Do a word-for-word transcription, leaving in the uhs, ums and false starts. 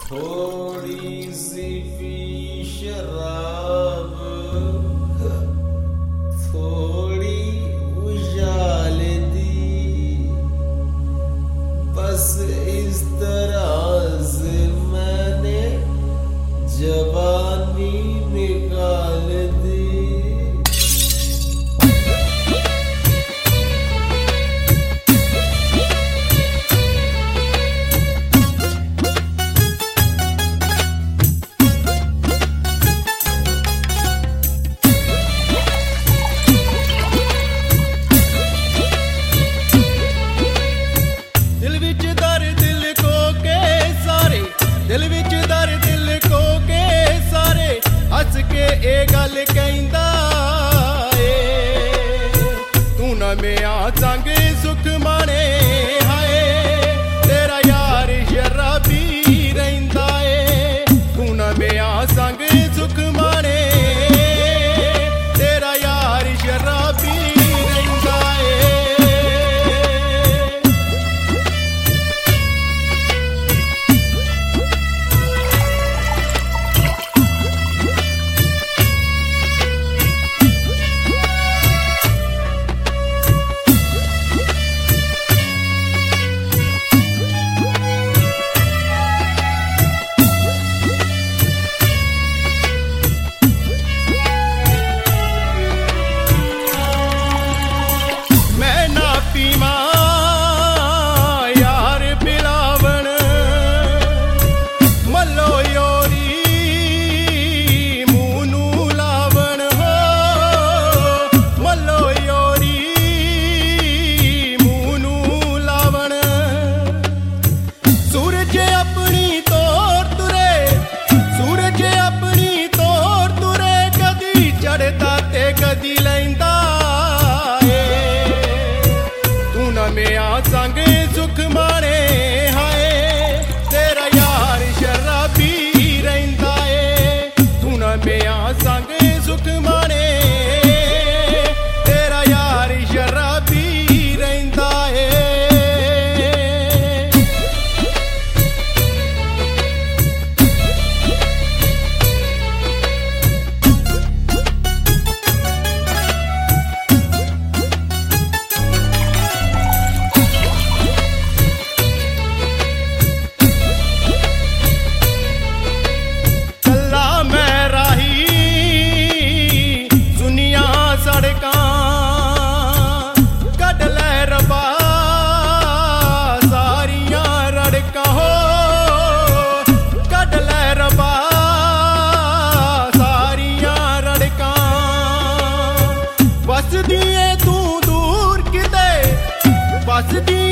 थोड़ी C P शराब, थोड़ी उजाल दी, बस इस तरह से मैंने जवानी निकाल दी। दिल विच दर दिल को के सारे हस के ए गल कहंदा ए, तू ना मेरा संग सुख माने हाय, तेरा यार शराबी रहिंदा ए, तू ना मेरा संग सुख माने, तेरा यार शराबी रहिंदा ए। कदी लैंदा ए, तू ना मेरा संग सुख माने हाय, तेरा यार शराबी रहिंदा ए, तू ना मेरा संग सुख माने, तेरा यार शराबी रहिंदा ए। बस दिए